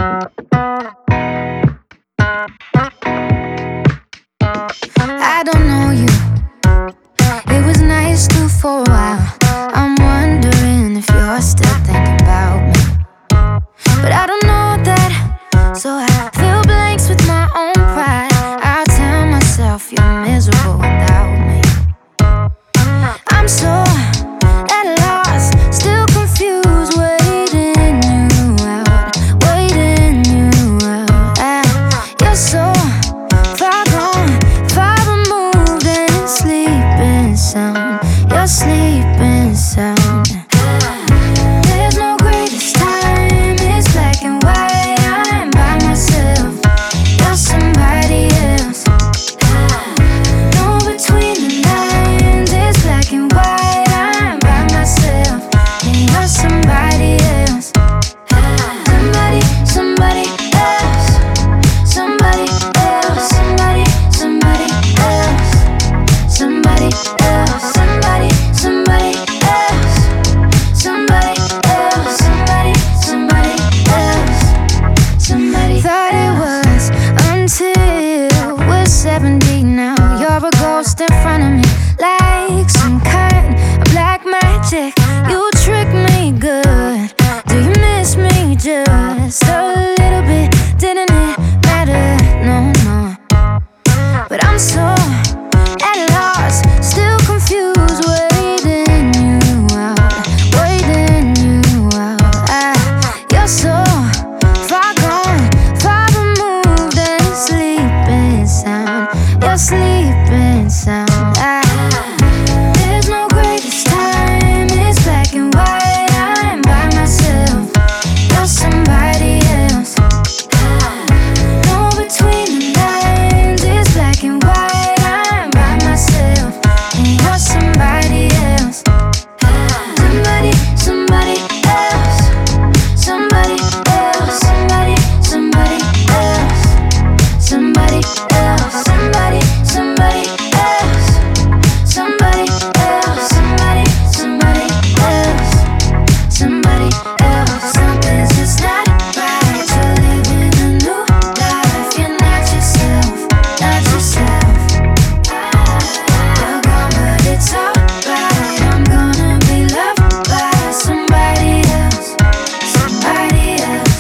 I don't know you. It was nice to for a while. I'm wondering if you're still thinking about me. But I don't know that, so I fill blanks with my own pride. I'll tell myself you're miserable without me. I'm so at a loss, still confused, waiting you out, waiting you out. You're so far gone, far removed, and sleeping sound. You're sleeping sound. There's no greatest time, it's black and white. I'm by myself, you're somebody else. No between the lines, it's black and white. I'm by myself, and you're somebody else. Somebody, somebody else. Somebody else, somebody, somebody else. Somebody else, somebody, somebody else. Somebody else, somebody, somebody else. Somebody thought it was until we're 70 now. You're a ghost in front of me, like some kind of black magic. You trick me good. Do you miss me just a little bit? Didn't it matter? No, no. But I'm so at a loss, still confused, waiting you out, waiting you out. You're so far gone, far removed, and sleeping sound. You're sleeping sound. There's no greatest time, it's black and white. I'm by myself, you're somebody else. No between the lines, it's black and white. I'm by myself, and you're somebody else. Somebody, somebody else. Somebody else, somebody, somebody else. Somebody else, somebody, somebody else. Somebody else, somebody, somebody else. Somebody else. Something's just not right. You're living a new life. You're not yourself, not yourself. You're gone, but it's alright. I'm gonna be loved by somebody else, somebody else.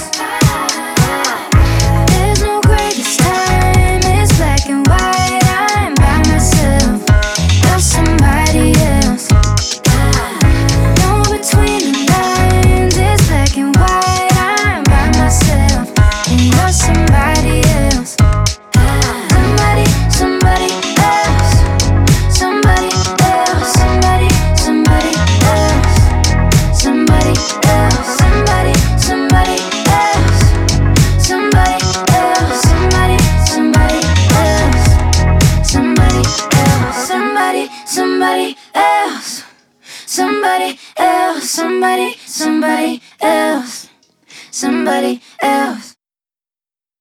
There's no greatest time, it's black and white. I'm by myself, you're somebody else. No between the lines, it's black and white. I'm by myself, and you're somebody else. Somebody, somebody else. Somebody else, somebody, somebody else. Somebody else, somebody, somebody else. Somebody else, somebody, somebody else. Somebody else, somebody, somebody else. Somebody else, somebody, somebody else. Somebody else.